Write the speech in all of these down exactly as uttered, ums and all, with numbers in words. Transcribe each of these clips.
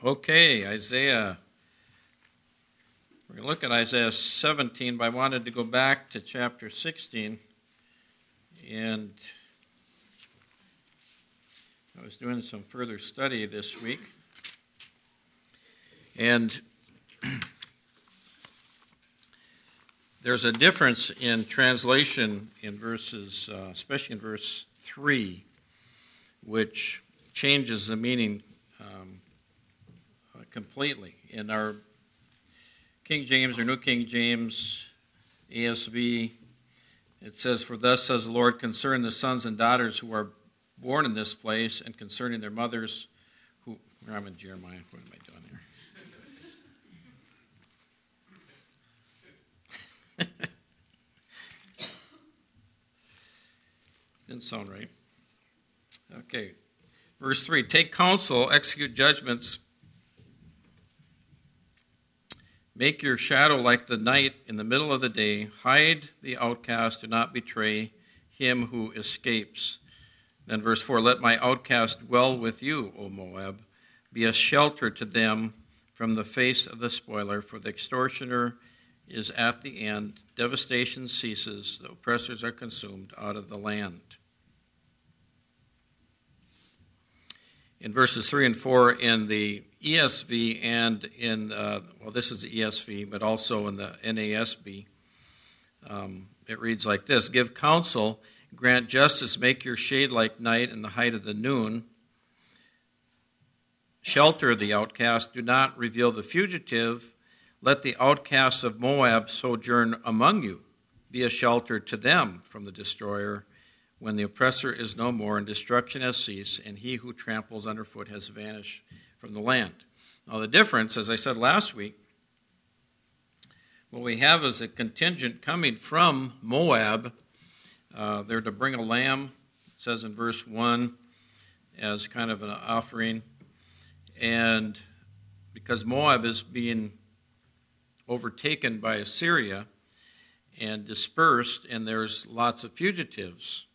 Okay, Isaiah. We're going to look at Isaiah seventeen, but I wanted to go back to chapter sixteen. And I was doing some further study this week. And there's a difference in translation in verses, uh, especially in verse three, which changes the meaning um, completely. In our King James or New King James, E S V, it says, "For thus says the Lord concerning the sons and daughters who are born in this place, and concerning their mothers who..." I'm in Jeremiah. What am I doing here? Didn't sound right. Okay. Verse three, "Take counsel, execute judgments. Make your shadow like the night in the middle of the day. Hide the outcast. Do not betray him who escapes." Then verse four, "Let my outcast dwell with you, O Moab. Be a shelter to them from the face of the spoiler, for the extortioner is at the end. Devastation ceases. The oppressors are consumed out of the land." In verses three and four in the E S V and in, uh, well, this is the E S V, but also in the N A S B, um, it reads like this: "Give counsel, grant justice, make your shade like night in the height of the noon. Shelter the outcast, do not reveal the fugitive. Let the outcasts of Moab sojourn among you. Be a shelter to them from the destroyer, when the oppressor is no more and destruction has ceased, and he who tramples underfoot has vanished from the land." Now the difference, as I said last week, what we have is a contingent coming from Moab. Uh, they're to bring a lamb, it says in verse one, as kind of an offering. And because Moab is being overtaken by Assyria and dispersed, and there's lots of fugitives.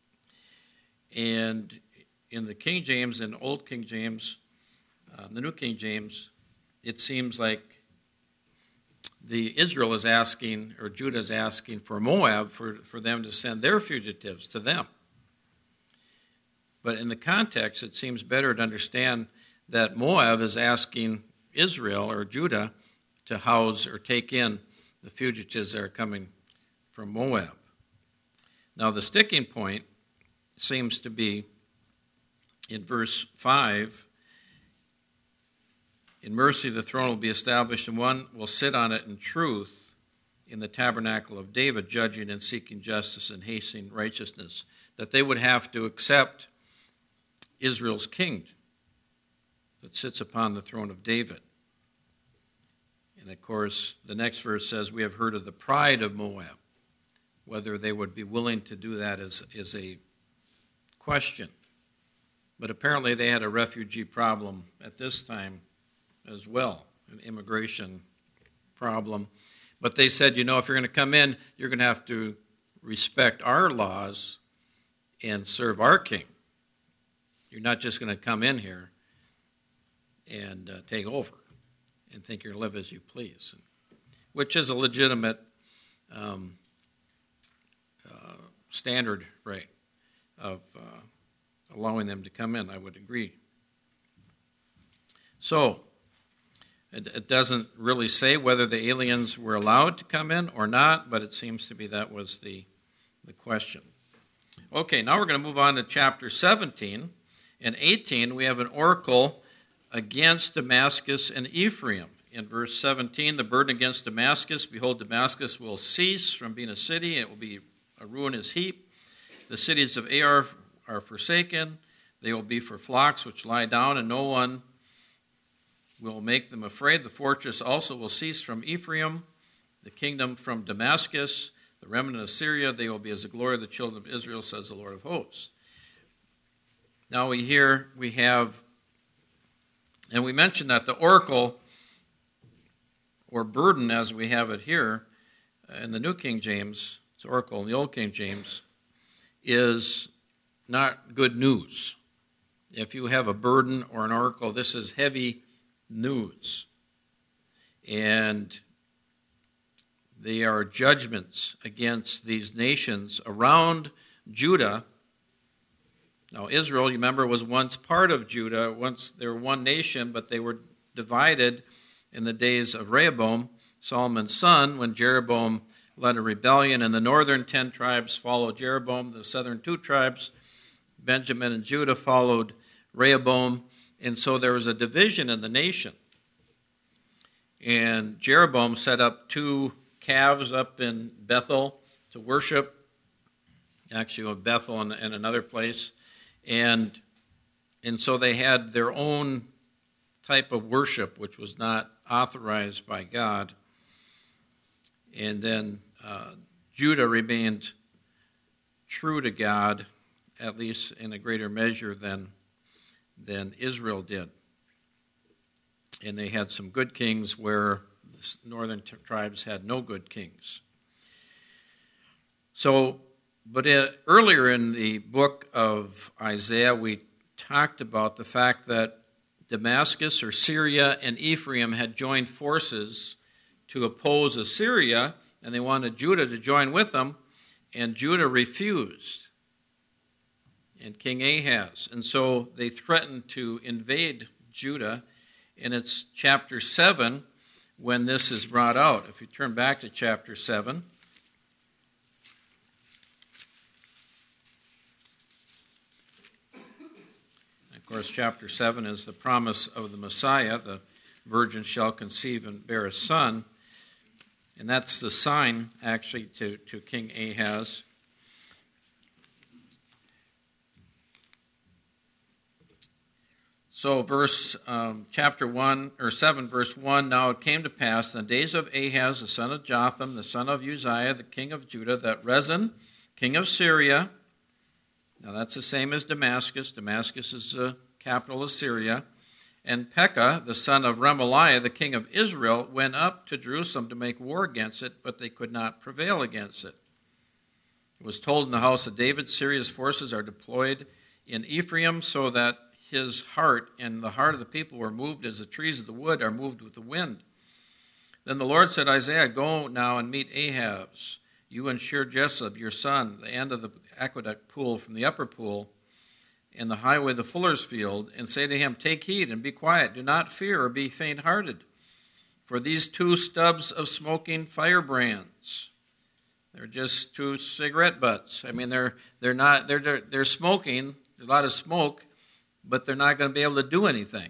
And in the King James and Old King James, uh, the New King James, it seems like the Israel is asking, or Judah is asking for Moab, for, for them to send their fugitives to them. But in the context, it seems better to understand that Moab is asking Israel, or Judah, to house or take in the fugitives that are coming from Moab. Now the sticking point seems to be in verse five, "In mercy the throne will be established, and one will sit on it in truth in the tabernacle of David, judging and seeking justice and hastening righteousness." That they would have to accept Israel's king that sits upon the throne of David. And of course, the next verse says, "We have heard of the pride of Moab." Whether they would be willing to do that is, is a question. But apparently they had a refugee problem at this time as well, an immigration problem. But they said, you know, if you're going to come in, you're going to have to respect our laws and serve our king. You're not just going to come in here and uh, take over and think you're going to live as you please, which is a legitimate um, uh, standard, right, of uh, allowing them to come in, I would agree. So, it, it doesn't really say whether the aliens were allowed to come in or not, but it seems to be that was the, the question. Okay, now we're going to move on to chapter seventeen. In eighteen, we have an oracle against Damascus and Ephraim. In verse seventeen, "The burden against Damascus, behold, Damascus will cease from being a city, and it will be a ruinous heap. The cities of Ar are forsaken. They will be for flocks which lie down, and no one will make them afraid. The fortress also will cease from Ephraim, the kingdom from Damascus, the remnant of Syria. They will be as the glory of the children of Israel, says the Lord of hosts." Now we hear, we have, and we mentioned that the oracle, or burden as we have it here in the New King James, it's oracle in the Old King James, is not good news. If you have a burden or an oracle, this is heavy news. And they are judgments against these nations around Judah. Now, Israel, you remember, was once part of Judah. Once they were one nation, but they were divided in the days of Rehoboam, Solomon's son, when Jeroboam led a rebellion, and the northern ten tribes followed Jeroboam. The southern two tribes, Benjamin and Judah, followed Rehoboam. And so there was a division in the nation. And Jeroboam set up two calves up in Bethel to worship, actually in Bethel and, and another place. And, and so they had their own type of worship, which was not authorized by God. And then uh, Judah remained true to God, at least in a greater measure than, than Israel did. And they had some good kings where the northern t- tribes had no good kings. So, but it, earlier in the book of Isaiah, we talked about the fact that Damascus or Syria and Ephraim had joined forces to oppose Assyria, and they wanted Judah to join with them, and Judah refused, and King Ahaz. And so they threatened to invade Judah. And it's chapter seven when this is brought out. If you turn back to chapter seven. Of course, chapter seven is the promise of the Messiah. The virgin shall conceive and bear a son. And that's the sign, actually, to, to King Ahaz. So verse um, chapter one or seven, verse one. Now it came to pass in the days of Ahaz, the son of Jotham, the son of Uzziah, the king of Judah, that Rezin, king of Syria. Now that's the same as Damascus. Damascus is the capital of Syria. And Pekah, the son of Remaliah, the king of Israel, went up to Jerusalem to make war against it, but they could not prevail against it. It was told in the house of David, Syria's forces are deployed in Ephraim, so that his heart and the heart of the people were moved as the trees of the wood are moved with the wind. Then the Lord said, Isaiah, go now and meet Ahaz, you and Shir-Jeshub, your son, the end of the aqueduct pool from the upper pool, in the highway of the fuller's field, and say to him, take heed and be quiet. Do not fear or be faint-hearted. For these two stubs of smoking firebrands, they're just two cigarette butts. I mean, they're they're not they're they're, they're smoking, there's a lot of smoke, but they're not going to be able to do anything.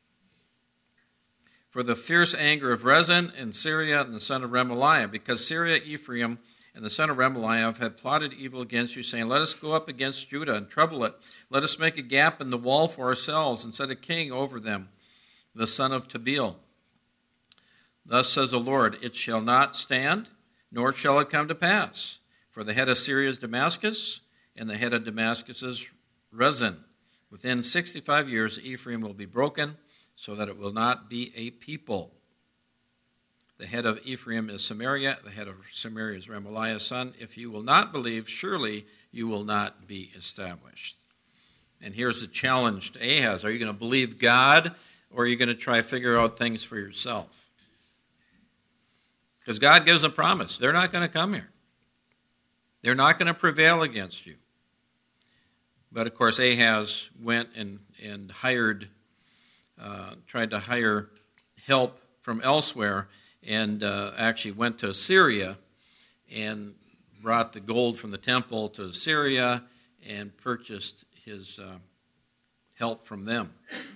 For the fierce anger of Rezin and Syria and the son of Remaliah, because Syria, Ephraim, and the son of Remaliah have plotted evil against you, saying, let us go up against Judah and trouble it. Let us make a gap in the wall for ourselves and set a king over them, the son of Tabeel. Thus says the Lord, it shall not stand, nor shall it come to pass. For the head of Syria is Damascus, and the head of Damascus is Rezin. Within sixty-five years, Ephraim will be broken, so that it will not be a people. The head of Ephraim is Samaria. The head of Samaria is Remaliah's son. If you will not believe, surely you will not be established. And here's the challenge to Ahaz. Are you going to believe God, or are you going to try to figure out things for yourself? Because God gives a promise. They're not going to come here. They're not going to prevail against you. But, of course, Ahaz went and, and hired, uh, tried to hire help from elsewhere, and uh, actually went to Syria and brought the gold from the temple to Syria and purchased his uh, help from them.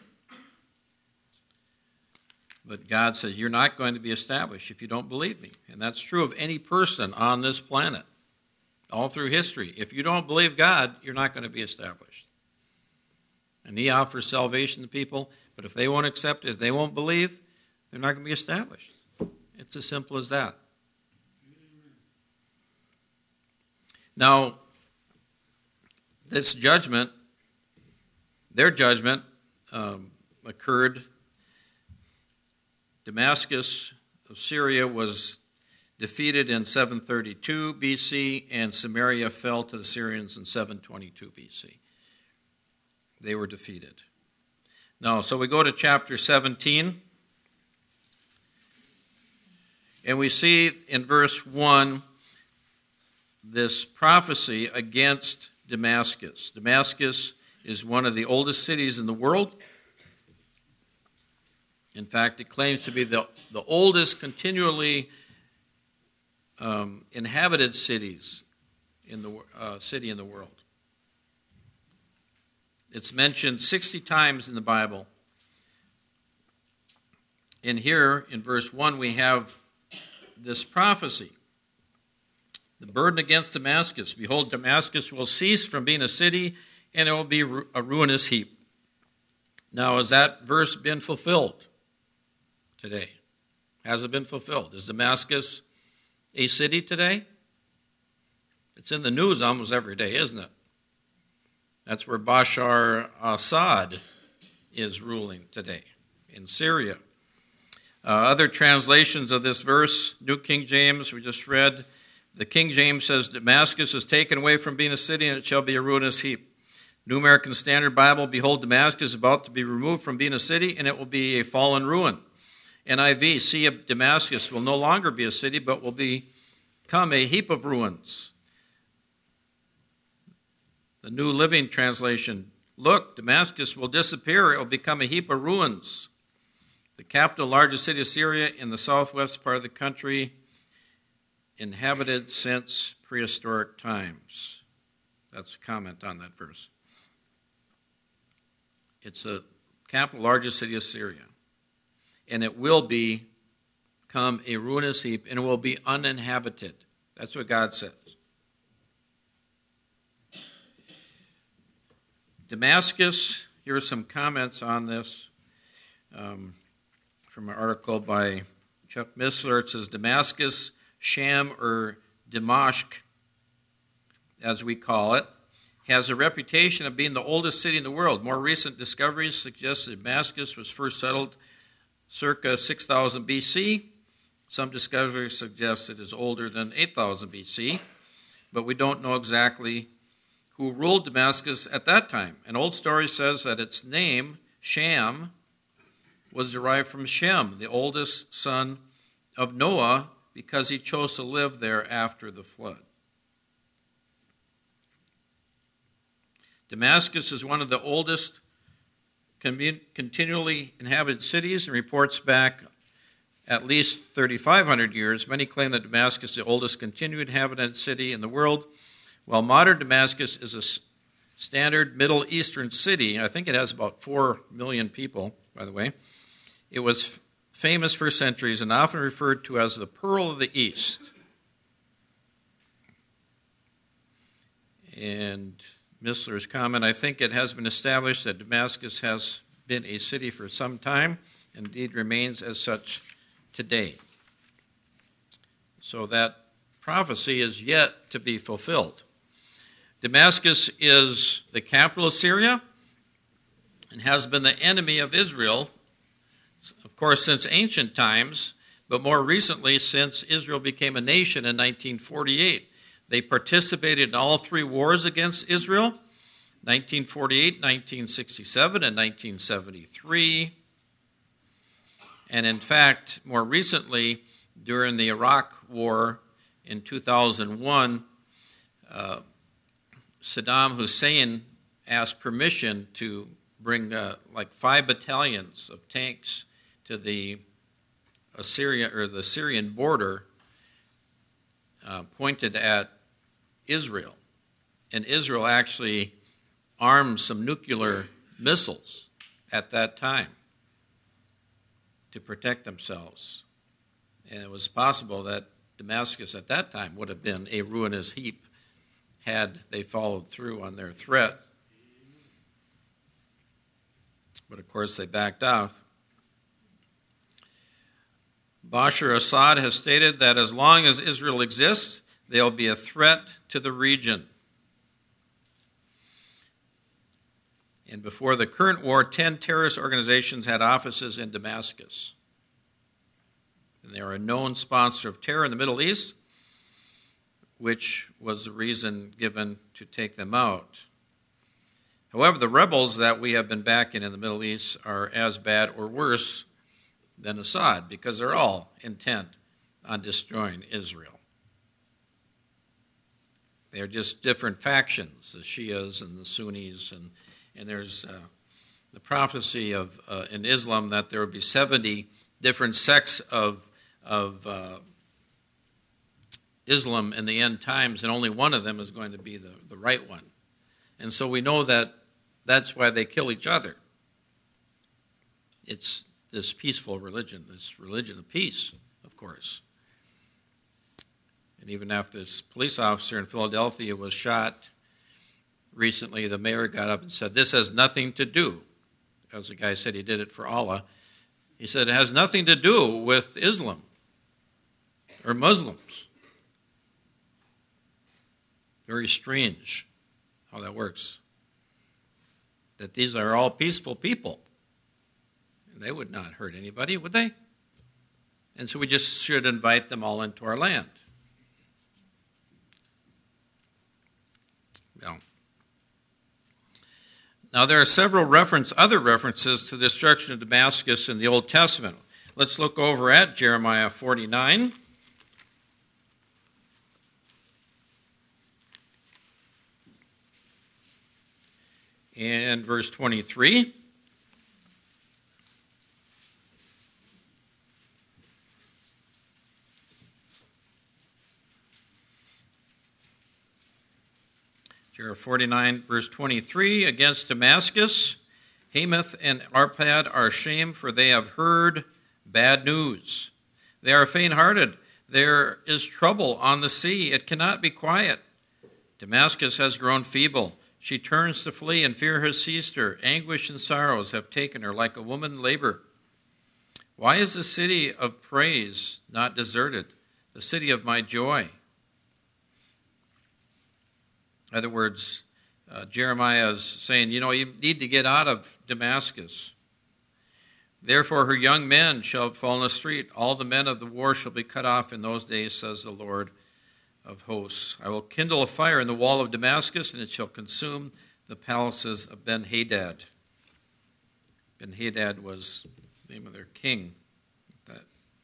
But God says, you're not going to be established if you don't believe me. And that's true of any person on this planet, all through history. If you don't believe God, you're not going to be established. And he offers salvation to people, but if they won't accept it, if they won't believe, they're not going to be established. It's as simple as that. Now, this judgment, their judgment, um, occurred. Damascus of Syria was defeated in seven thirty-two B C, and Samaria fell to the Syrians in seven twenty-two B C. They were defeated. Now, so we go to chapter seventeen. And we see in verse one this prophecy against Damascus. Damascus is one of the oldest cities in the world. In fact, it claims to be the, the oldest continually um, inhabited cities in the uh, city in the world. It's mentioned sixty times in the Bible. And here in verse one we have this prophecy. The burden against Damascus. Behold, Damascus will cease from being a city, and it will be a ruinous heap. Now, has that verse been fulfilled today? Has it been fulfilled? Is Damascus a city today? It's in the news almost every day, isn't it? That's where Bashar Assad is ruling today, in Syria. Uh, other translations of this verse, New King James, we just read, the King James says, Damascus is taken away from being a city, and it shall be a ruinous heap. New American Standard Bible, behold, Damascus is about to be removed from being a city, and it will be a fallen ruin. N I V, see, Damascus will no longer be a city, but will become a heap of ruins. The New Living Translation, look, Damascus will disappear, it will become a heap of ruins. The capital, largest city of Syria in the southwest part of the country, inhabited since prehistoric times. That's a comment on that verse. It's the capital, largest city of Syria. And it will be, become a ruinous heap, and it will be uninhabited. That's what God says. Damascus, here are some comments on this um, from an article by Chuck Missler. It says, Damascus, Sham, or Dimashq, as we call it, has a reputation of being the oldest city in the world. More recent discoveries suggest that Damascus was first settled circa six thousand B C. Some discoveries suggest it is older than eight thousand B C, but we don't know exactly who ruled Damascus at that time. An old story says that its name, Sham, was derived from Shem, the oldest son of Noah, because he chose to live there after the flood. Damascus is one of the oldest continually inhabited cities and reports back at least thirty-five hundred years. Many claim that Damascus is the oldest continued inhabited city in the world, while modern Damascus is a standard Middle Eastern city. I think it has about four million people, by the way. It was famous for centuries and often referred to as the Pearl of the East. And Missler's comment, I think it has been established that Damascus has been a city for some time, indeed remains as such today. So that prophecy is yet to be fulfilled. Damascus is the capital of Syria and has been the enemy of Israel, of course, since ancient times, but more recently since Israel became a nation in nineteen forty-eight. They participated in all three wars against Israel, nineteen forty-eight, nineteen sixty-seven, and nineteen seventy-three. And in fact, more recently, during the Iraq War in two thousand one, uh, Saddam Hussein asked permission to bring uh, like five battalions of tanks to the Assyria or the Syrian border, uh, pointed at Israel. And Israel actually armed some nuclear missiles at that time to protect themselves. And it was possible that Damascus at that time would have been a ruinous heap had they followed through on their threat. But of course they backed off. Bashar Assad has stated that as long as Israel exists, there will be a threat to the region. And before the current war, ten terrorist organizations had offices in Damascus. And they are a known sponsor of terror in the Middle East, which was the reason given to take them out. However, the rebels that we have been backing in the Middle East are as bad or worse than Assad, because they're all intent on destroying Israel. They're just different factions, the Shias and the Sunnis, and, and there's uh, the prophecy of uh, in Islam that there would be seventy different sects of, of uh, Islam in the end times, and only one of them is going to be the, the right one. And so we know that that's why they kill each other. It's this peaceful religion, this religion of peace, of course. And even after this police officer in Philadelphia was shot recently, the mayor got up and said, this has nothing to do, as the guy said he did it for Allah, he said it has nothing to do with Islam or Muslims. Very strange how that works. That these are all peaceful people. And they would not hurt anybody, would they? And so we just should invite them all into our land. Well, now there are several reference, other references to the destruction of Damascus in the Old Testament. Let's look over at Jeremiah forty-nine. And verse twenty-three. Jeremiah forty-nine, verse twenty-three, against Damascus, Hamath and Arpad are ashamed, for they have heard bad news. They are faint-hearted. There is trouble on the sea. It cannot be quiet. Damascus has grown feeble. She turns to flee, and fear has seized her. Anguish and sorrows have taken her like a woman in labor. Why is the city of praise not deserted, the city of my joy? In other words, uh, Jeremiah is saying, you know, you need to get out of Damascus. Therefore her young men shall fall in the street. All the men of the war shall be cut off in those days, says the Lord of hosts. I will kindle a fire in the wall of Damascus, and it shall consume the palaces of Ben-Hadad. Ben-Hadad was the name of their king, that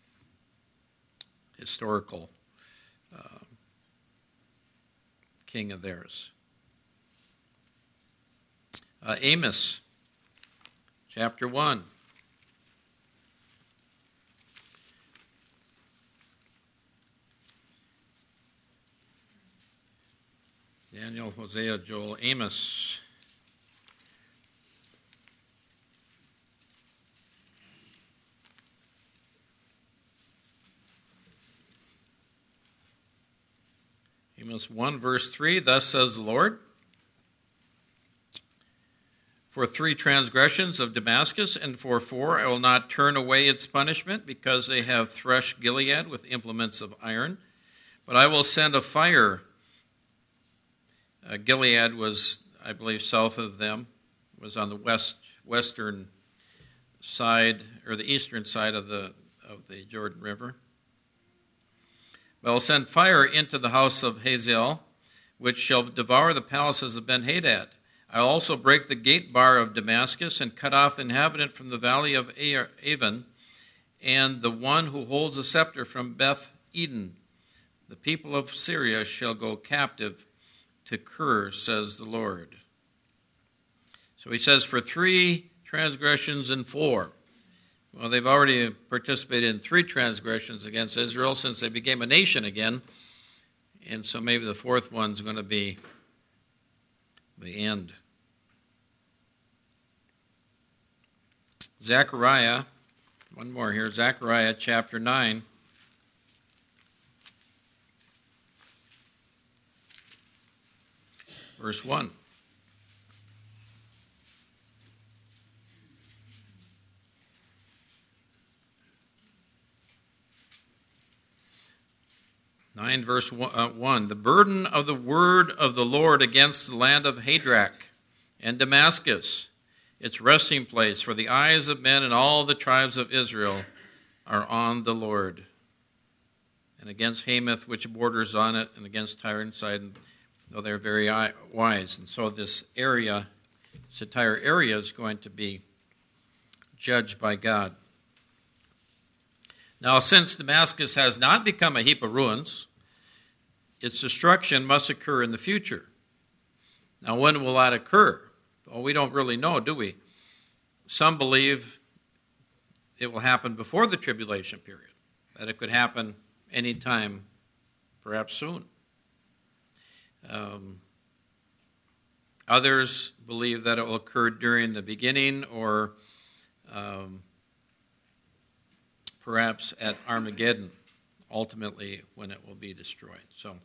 historical uh, king of theirs. Uh, Amos, chapter one. Daniel, Hosea, Joel, Amos. Amos one, verse three, thus says the Lord, for three transgressions of Damascus, and for four I will not turn away its punishment, because they have threshed Gilead with implements of iron. But I will send a fire. Uh, Gilead was, I believe, south of them, was on the west western side, or the eastern side of the of the Jordan River. But I will send fire into the house of Hazael, which shall devour the palaces of Ben-Hadad. I will also break the gate bar of Damascus, and cut off the inhabitant from the valley of Avon, and the one who holds a scepter from Beth Eden. The people of Syria shall go captive to Kir, says the Lord. So he says, for three transgressions and four. Well, they've already participated in three transgressions against Israel since they became a nation again. And so maybe the fourth one's going to be the end. Zechariah, one more here, Zechariah chapter nine. Verse one. nine verse one. The burden of the word of the Lord against the land of Hadrach and Damascus, its resting place, for the eyes of men and all the tribes of Israel are on the Lord. And against Hamath, which borders on it, and against Tyre and Sidon, though they're very wise. And so this area, this entire area, is going to be judged by God. Now, since Damascus has not become a heap of ruins, its destruction must occur in the future. Now, when will that occur? Well, we don't really know, do we? Some believe it will happen before the tribulation period, that it could happen anytime, perhaps soon. Um, others believe that it will occur during the beginning or um, perhaps at Armageddon, ultimately when it will be destroyed. So,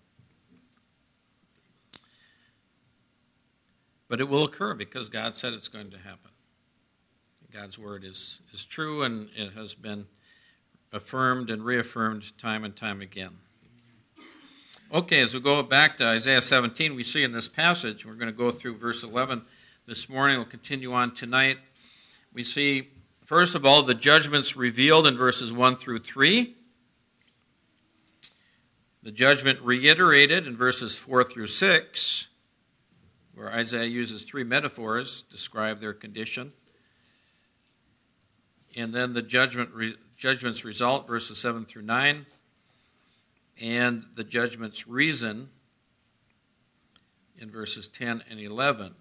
but it will occur because God said it's going to happen. God's word is, is true, and it has been affirmed and reaffirmed time and time again. Okay, as we go back to Isaiah seventeen, we see in this passage, we're going to go through verse eleven this morning, we'll continue on tonight. We see, first of all, the judgments revealed in verses one through three. The judgment reiterated in verses four through six, where Isaiah uses three metaphors to describe their condition. And then the judgment re, judgment's result, verses seven through nine, and the judgment's reason in verses ten and eleven.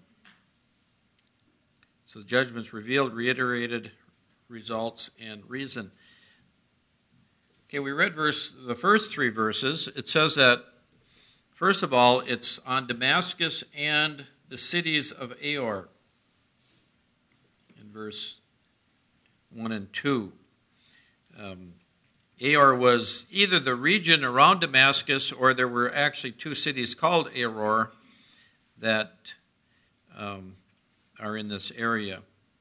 So the judgment's revealed, reiterated, results, and reason. Okay, we read verse the first three verses. It says that, first of all, it's on Damascus and the cities of Aor in verse one and two. Um, Aor was either the region around Damascus, or there were actually two cities called Aor that um, are in this area.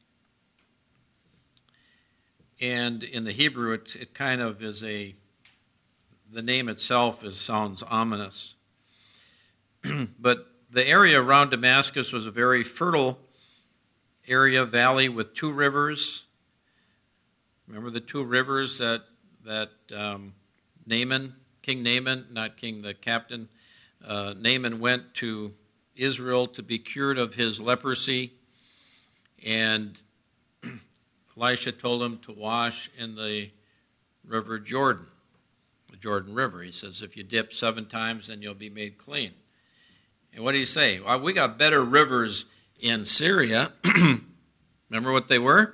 And in the Hebrew, it, it kind of is a, the name itself is, sounds ominous. But the area around Damascus was a very fertile area, valley with two rivers. Remember the two rivers that that um, Naaman, King Naaman, not King the captain, uh, Naaman went to Israel to be cured of his leprosy, and Elisha told him to wash in the river Jordan, the Jordan River. He says, if you dip seven times, then you'll be made clean. And what did he say? Well, we got better rivers in Syria. Remember what they were?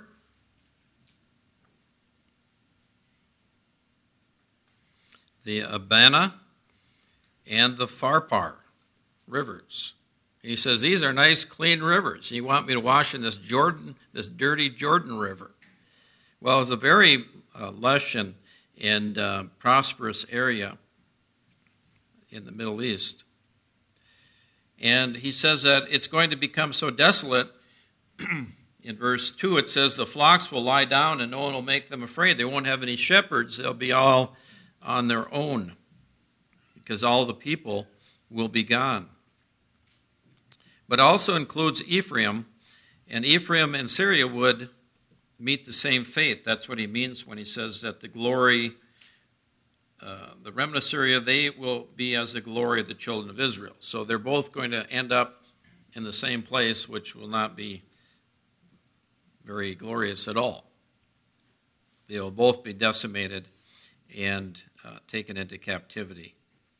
The Abana and the Pharpar rivers. And he says, these are nice, clean rivers. You want me to wash in this Jordan, this dirty Jordan River? Well, it was a very uh, lush and, and uh, prosperous area in the Middle East. And he says that it's going to become so desolate. In verse two, it says, the flocks will lie down and no one will make them afraid. They won't have any shepherds. They'll be all on their own, because all the people will be gone. But also includes Ephraim, and Ephraim and Syria would meet the same fate. That's what he means when he says that the glory, uh, the remnant of Syria, they will be as the glory of the children of Israel. So they're both going to end up in the same place, which will not be very glorious at all. They will both be decimated and uh, taken into captivity.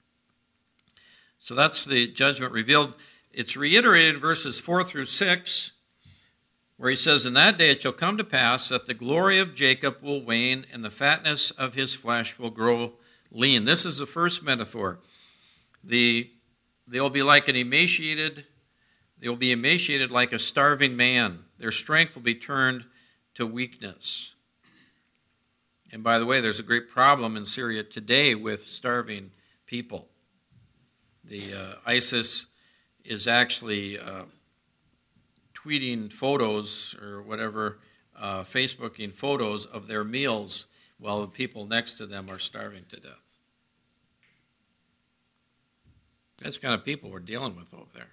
So that's the judgment revealed. It's reiterated in verses four through six, where he says, in that day it shall come to pass that the glory of Jacob will wane, and the fatness of his flesh will grow lean. This is the first metaphor. The, they'll be like an emaciated, they will be emaciated like a starving man. Their strength will be turned to weakness. And by the way, there's a great problem in Syria today with starving people. The uh, ISIS is actually uh, tweeting photos or whatever, uh, Facebooking photos of their meals while the people next to them are starving to death. That's the kind of people we're dealing with over there.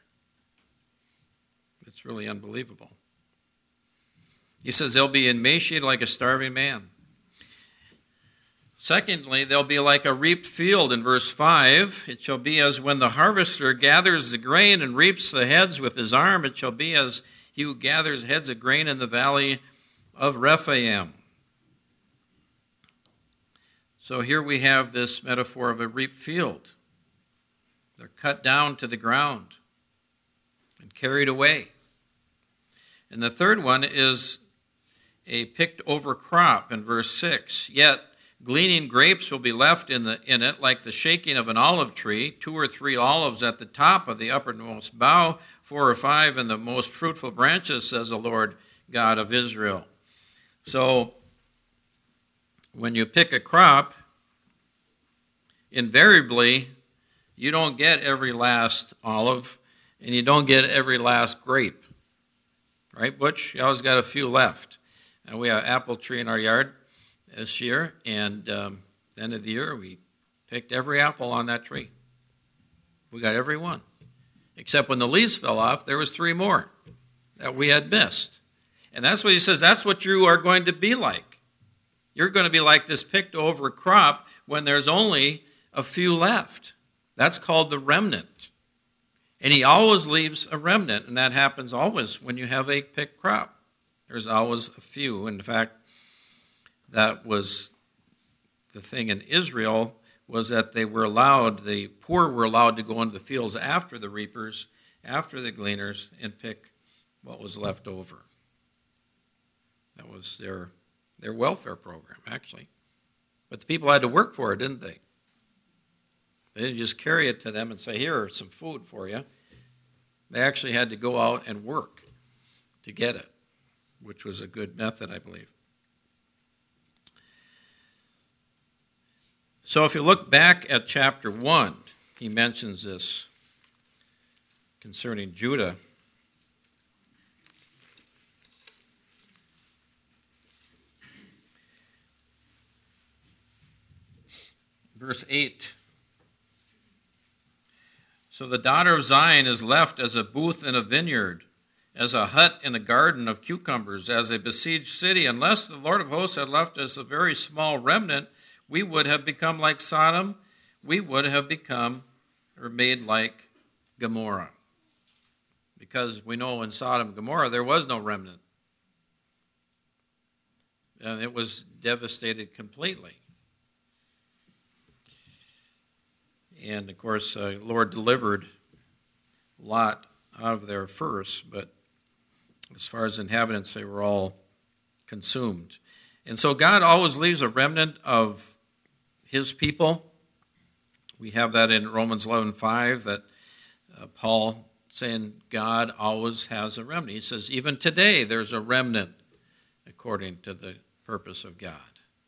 It's really unbelievable. He says they'll be emaciated like a starving man. Secondly, they'll be like a reaped field in verse five. It shall be as when the harvester gathers the grain and reaps the heads with his arm. It shall be as he who gathers heads of grain in the valley of Rephaim. So here we have this metaphor of a reaped field. They're cut down to the ground and carried away. And the third one is a picked over crop in verse six. Yet gleaning grapes will be left in, the, in it like the shaking of an olive tree, two or three olives at the top of the uppermost bough, four or five in the most fruitful branches, says the Lord God of Israel. So when you pick a crop, invariably you don't get every last olive and you don't get every last grape. Right, Butch? You always got a few left. And we have an apple tree in our yard this year, and um, at the end of the year we picked every apple on that tree. We got every one. Except when the leaves fell off, there was three more that we had missed. And that's what he says, that's what you are going to be like. You're going to be like this picked over crop when there's only a few left. That's called the remnant. And he always leaves a remnant, and that happens always when you have a picked crop. There's always a few. In fact, that was the thing in Israel, was that they were allowed, the poor were allowed to go into the fields after the reapers, after the gleaners, and pick what was left over. That was their their welfare program, actually. But the people had to work for it, didn't they? They didn't just carry it to them and say, here, some food for you. They actually had to go out and work to get it, which was a good method, I believe. So if you look back at chapter one, he mentions this concerning Judah. Verse eight. So the daughter of Zion is left as a booth in a vineyard, as a hut in a garden of cucumbers, as a besieged city. Unless the Lord of hosts had left us a very small remnant, we would have become like Sodom. We would have become or made like Gomorrah. Because we know in Sodom and Gomorrah there was no remnant. And it was devastated completely. And, of course, uh, Lord delivered Lot out of there first, but as far as inhabitants, they were all consumed. And so God always leaves a remnant of his people. We have that in Romans eleven five, that uh, Paul saying God always has a remnant. He says, even today there's a remnant according to the purpose of God.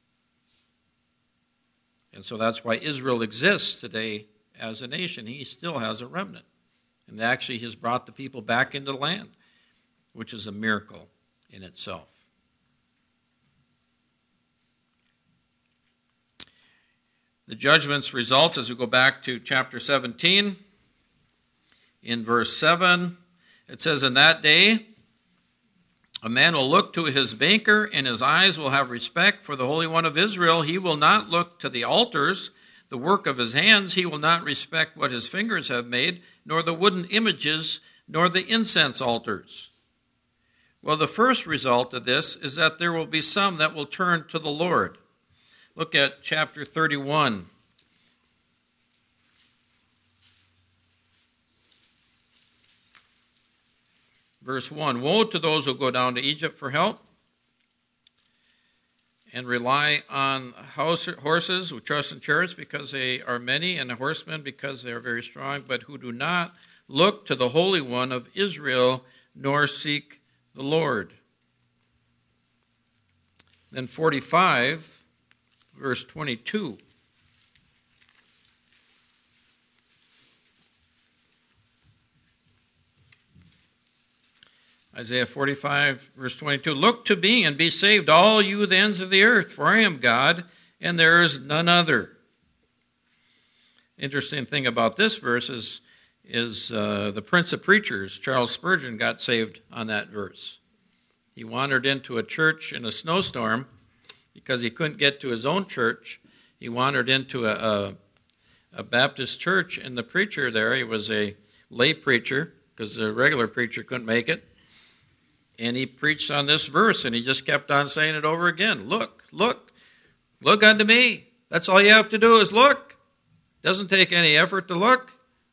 And so that's why Israel exists today as a nation. He still has a remnant. And actually he has brought the people back into the land, which is a miracle in itself. The judgments result, as we go back to chapter seventeen, in verse seven, it says, in that day a man will look to his banker, and his eyes will have respect for the Holy One of Israel. He will not look to the altars, the work of his hands. He will not respect what his fingers have made, nor the wooden images, nor the incense altars. Well, the first result of this is that there will be some that will turn to the Lord. Look at chapter thirty-one. Verse one, woe to those who go down to Egypt for help and rely on house, horses who trust in chariots because they are many, and the horsemen because they are very strong, but who do not look to the Holy One of Israel nor seek the Lord. Then forty-five, verse twenty-two. Isaiah forty-five, verse twenty-two, look to me and be saved, all you the ends of the earth, for I am God, and there is none other. Interesting thing about this verse is, is uh, the Prince of Preachers, Charles Spurgeon, got saved on that verse. He wandered into a church in a snowstorm because he couldn't get to his own church. He wandered into a, a, a Baptist church, and the preacher there, he was a lay preacher because the regular preacher couldn't make it. And he preached on this verse, and he just kept on saying it over again. Look, look, look unto me. That's all you have to do is look. Doesn't take any effort to look.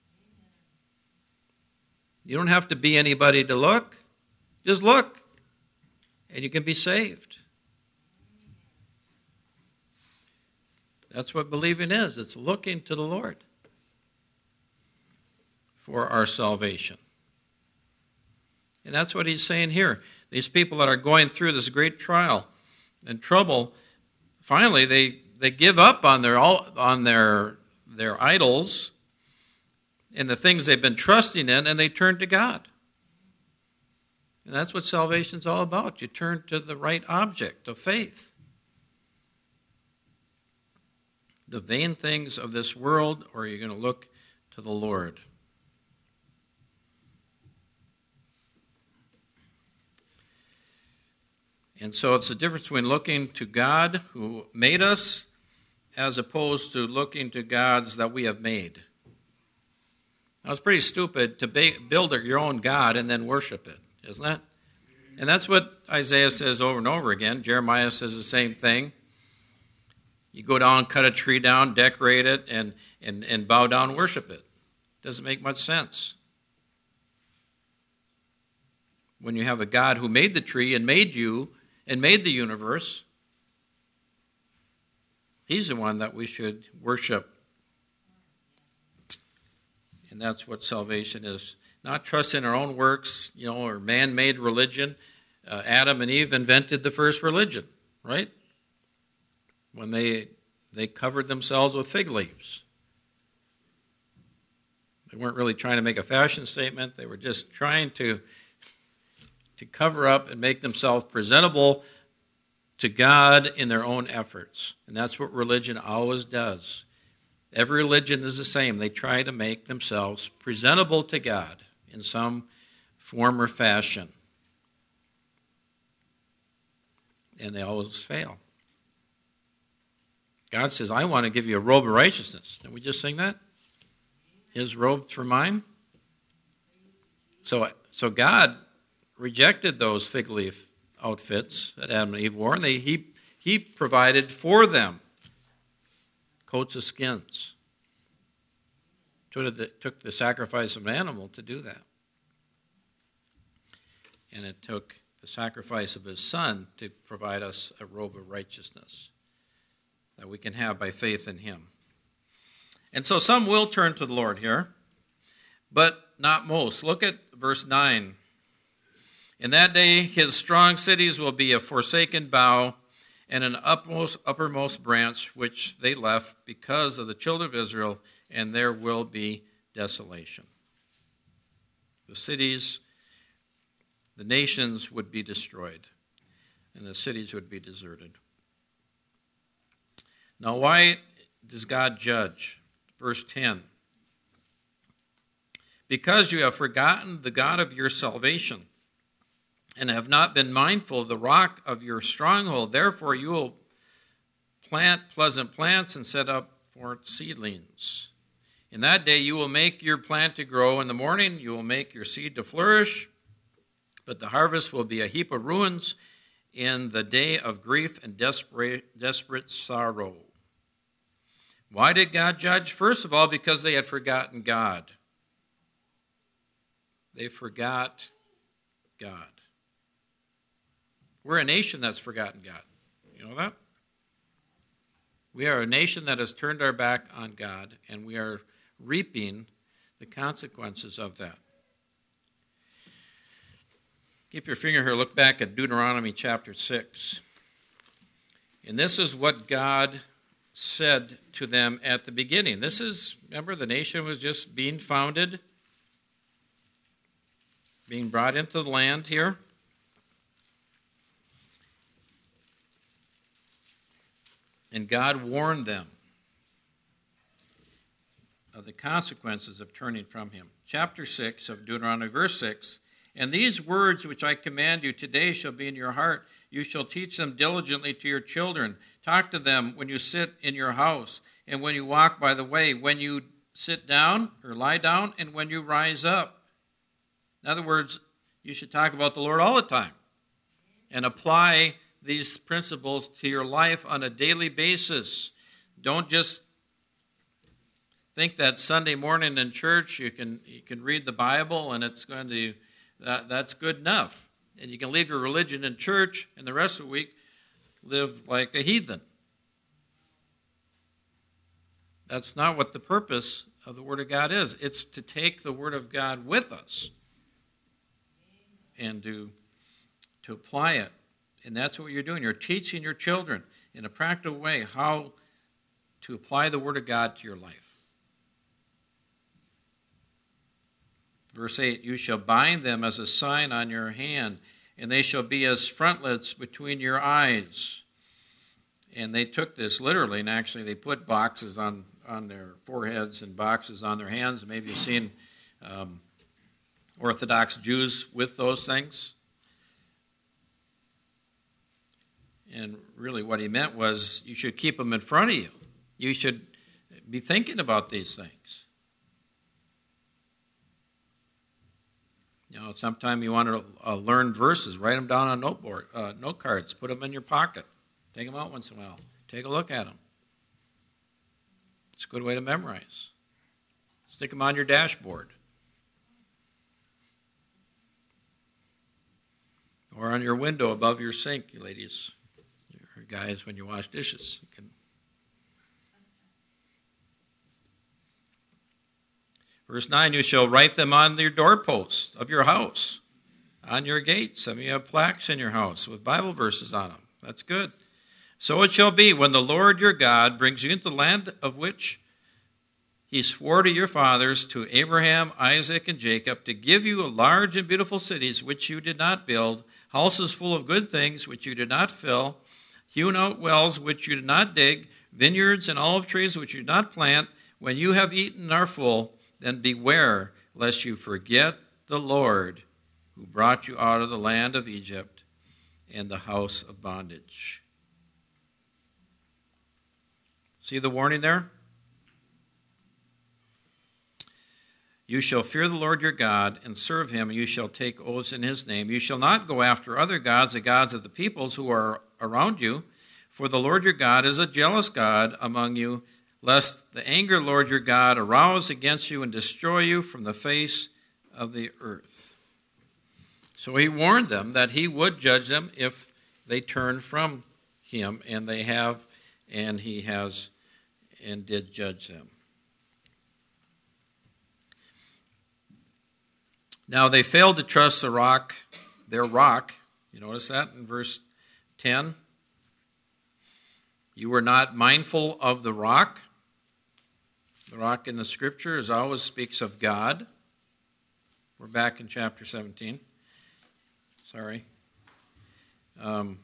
You don't have to be anybody to look. Just look, and you can be saved. That's what believing is. It's looking to the Lord for our salvation. And that's what he's saying here. These people that are going through this great trial and trouble, finally they, they give up on their on their their idols and the things they've been trusting in, and they turn to God. And that's what salvation's all about. You turn to the right object of faith. The vain things of this world, or you're going to look to the Lord. And so it's the difference between looking to God who made us as opposed to looking to gods that we have made. Now, it's pretty stupid to build your own God and then worship it, isn't it? And that's what Isaiah says over and over again. Jeremiah says the same thing. You go down, cut a tree down, decorate it, and, and, and bow down and worship it. Doesn't make much sense. When you have a God who made the tree and made you and made the universe, he's the one that we should worship. And that's what salvation is. Not trust in our own works, you know, or man-made religion. Uh, Adam and Eve invented the first religion, right? When they they covered themselves with fig leaves. They weren't really trying to make a fashion statement. They were just trying to, to cover up and make themselves presentable to God in their own efforts. And that's what religion always does. Every religion is the same. They try to make themselves presentable to God in some form or fashion. And they always fail. God says, I want to give you a robe of righteousness. Didn't we just sing that? His robe for mine. So, so God rejected those fig leaf outfits that Adam and Eve wore, and they, he, he provided for them coats of skins. It took the sacrifice of an animal to do that. And it took the sacrifice of his son to provide us a robe of righteousness that we can have by faith in him. And so some will turn to the Lord here, but not most. Look at verse nine. In that day his strong cities will be a forsaken bough and an upmost, uppermost branch which they left because of the children of Israel, and there will be desolation. The cities, the nations would be destroyed, and the cities would be deserted. Now, why does God judge? Verse ten. Because you have forgotten the God of your salvation, and have not been mindful of the rock of your stronghold. Therefore you will plant pleasant plants and set up for seedlings. In that day you will make your plant to grow. In the morning you will make your seed to flourish. But the harvest will be a heap of ruins in the day of grief and desperate, desperate sorrow. Why did God judge? First of all, because they had forgotten God. They forgot God. We're a nation that's forgotten God. You know that? We are a nation that has turned our back on God, and we are reaping the consequences of that. Keep your finger here. Look back at Deuteronomy chapter six. And this is what God said to them at the beginning. This is, remember, the nation was just being founded, being brought into the land here. And God warned them of the consequences of turning from him. Chapter six of Deuteronomy, verse six, and these words which I command you today shall be in your heart. You shall teach them diligently to your children. Talk to them when you sit in your house, and when you walk by the way, when you sit down or lie down, and when you rise up. In other words, you should talk about the Lord all the time and apply these principles to your life on a daily basis. don't just think that Sunday morning in church you can you can read the Bible and it's going to that, that's good enough. And you can leave your religion in church and the rest of the week live like a heathen. That's not what the purpose of the Word of God is. It's to take the Word of God with us and to, to apply it. And that's what you're doing. You're teaching your children in a practical way how to apply the Word of God to your life. Verse eight, you shall bind them as a sign on your hand, and they shall be as frontlets between your eyes. And they took this literally, and actually they put boxes on, on their foreheads and boxes on their hands. Maybe you've seen um, Orthodox Jews with those things. And really what he meant was you should keep them in front of you. You should be thinking about these things. You know, sometime you want to uh, learn verses, write them down on noteboard, uh, note cards, put them in your pocket. Take them out once in a while. Take a look at them. It's a good way to memorize. Stick them on your dashboard. Or on your window above your sink, you ladies, or guys, when you wash dishes. You can. Verse nine, you shall write them on your doorposts of your house, on your gates. Some of you have plaques in your house with Bible verses on them. That's good. So it shall be when the Lord your God brings you into the land of which he swore to your fathers, to Abraham, Isaac, and Jacob, to give you large and beautiful cities which you did not build, houses full of good things which you did not fill, hewn out wells which you did not dig, vineyards and olive trees which you did not plant. When you have eaten and are full, then beware lest you forget the Lord who brought you out of the land of Egypt and the house of bondage. See the warning there? You shall fear the Lord your God and serve him, and you shall take oaths in his name. You shall not go after other gods, the gods of the peoples who are around you, for the Lord your God is a jealous God among you, lest the anger of the Lord your God arouse against you and destroy you from the face of the earth. So he warned them that he would judge them if they turned from him, and they have, and he has, and did judge them. Now they failed to trust the rock, their rock. You notice that in verse ten? You were not mindful of the rock. The rock in the scripture is always speaks of God. We're back in chapter seventeen. Sorry. Um,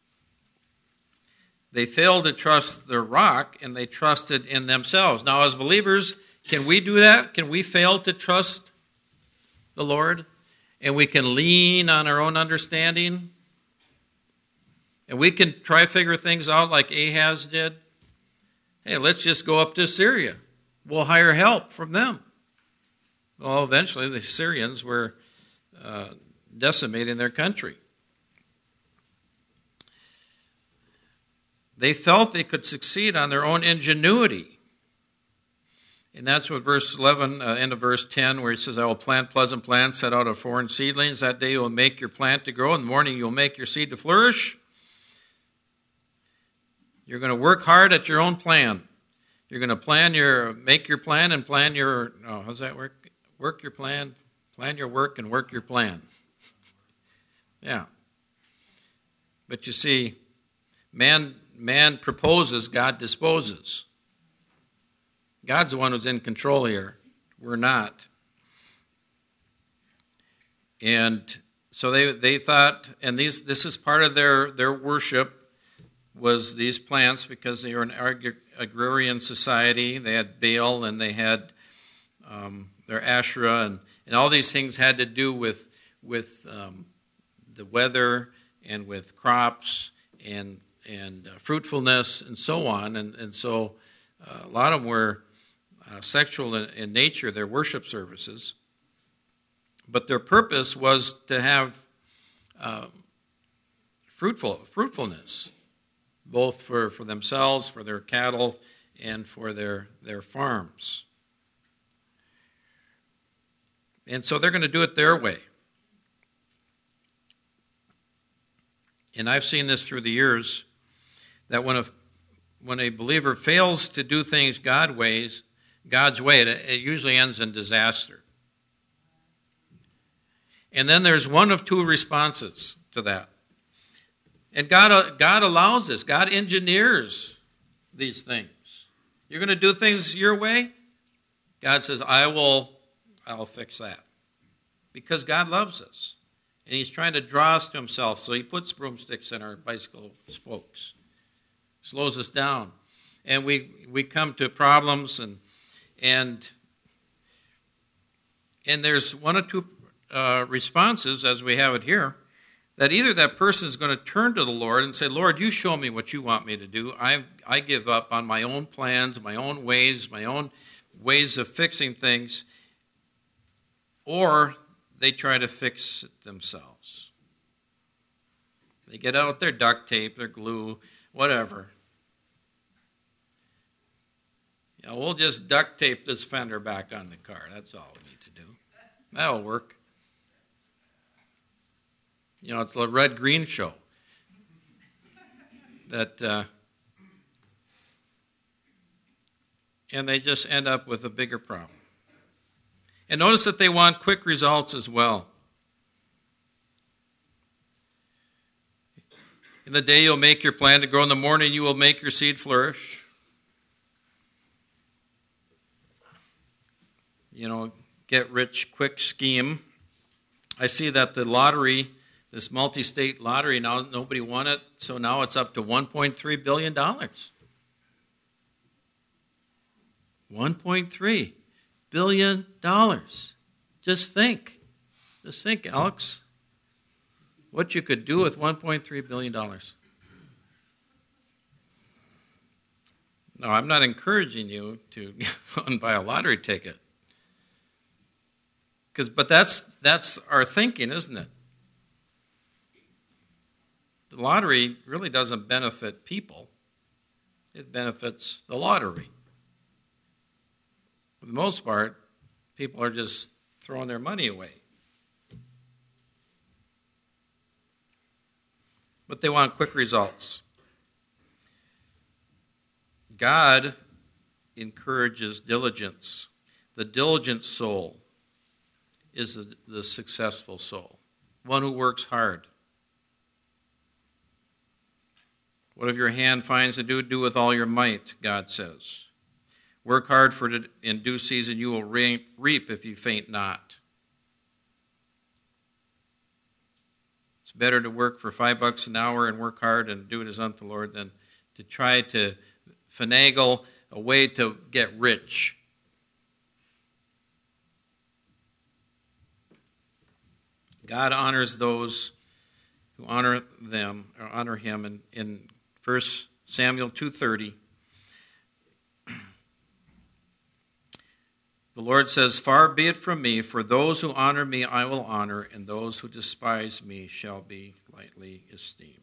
they failed to trust the rock, and they trusted in themselves. Now, as believers, can we do that? Can we fail to trust the Lord? And we can lean on our own understanding? And we can try to figure things out like Ahaz did? Hey, let's just go up to Syria. We'll hire help from them. Well, eventually the Syrians were uh, decimating their country. They felt they could succeed on their own ingenuity. And that's what verse eleven, uh, end of verse ten, where he says, I will plant pleasant plants, set out of foreign seedlings. That day you will make your plant to grow. In the morning you will make your seed to flourish. You're going to work hard at your own plan. You're going to plan your, make your plan and plan your, no, how's that work? Work your plan, plan your work, and work your plan. Yeah. But you see, man, man proposes, God disposes. God's the one who's in control here. We're not. And so they they thought, and these this is part of their, their worship, was these plants, because they were an agrarian society. They had Baal, and they had um, their Asherah, and, and all these things had to do with, with um, the weather and with crops and, and uh, fruitfulness and so on. And, and so uh, a lot of them were Uh, sexual in, in nature, their worship services. But their purpose was to have uh, fruitful fruitfulness, both for, for themselves, for their cattle, and for their, their farms. And so they're going to do it their way. And I've seen this through the years, that when a, when a believer fails to do things God ways, God's way, it, it usually ends in disaster. And then there's one of two responses to that. And God, God allows this. God engineers these things. You're going to do things your way? God says, I will, I'll fix that. Because God loves us. And he's trying to draw us to himself. So he puts broomsticks in our bicycle spokes. Slows us down. And we, we come to problems, and and and there's one or two uh, responses, as we have it here, that either that person is going to turn to the Lord and say, Lord, you show me what you want me to do. I I give up on my own plans, my own ways, my own ways of fixing things. Or they try to fix it themselves. They get out their duct tape, their glue, whatever. You know, we'll just duct tape this fender back on the car. That's all we need to do. That'll work. You know, it's the red-green show. That, uh, and they just end up with a bigger problem. And notice that they want quick results as well. In the day you'll make your plan to grow. In the morning you will make your seed flourish. You know, get rich quick scheme. I see that the lottery, this multi-state lottery, now nobody won it, so now it's up to one point three billion dollars. one point three billion dollars. Just think. Just think, Alex, what you could do with one point three billion dollars. No, I'm not encouraging you to go and buy a lottery ticket. Because, but that's that's our thinking, isn't it? The lottery really doesn't benefit people. It benefits the lottery. For the most part, people are just throwing their money away. But they want quick results. God encourages diligence. The diligent soul is the, the successful soul, one who works hard. Whatever your hand finds to do, do with all your might, God says. Work hard, for it in due season you will reap if you faint not. It's better to work for five bucks an hour and work hard and do it as unto the Lord than to try to finagle a way to get rich. God honors those who honor them or honor him. In, in First Samuel two thirty, the Lord says, "Far be it from me, for those who honor me I will honor, and those who despise me shall be lightly esteemed."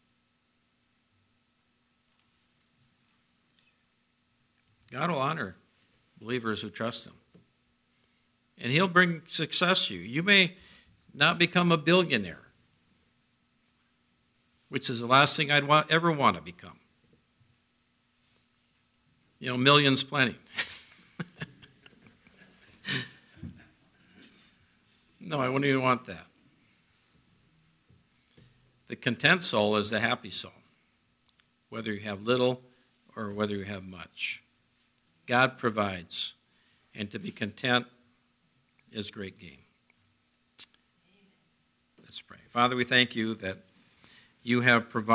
God will honor believers who trust him. And he'll bring success to you. You may not become a billionaire, which is the last thing I'd want, ever want to become. You know, millions plenty. No, I wouldn't even want that. The content soul is the happy soul, whether you have little or whether you have much. God provides, and to be content is great gain. Let's pray. Father, we thank you that you have provided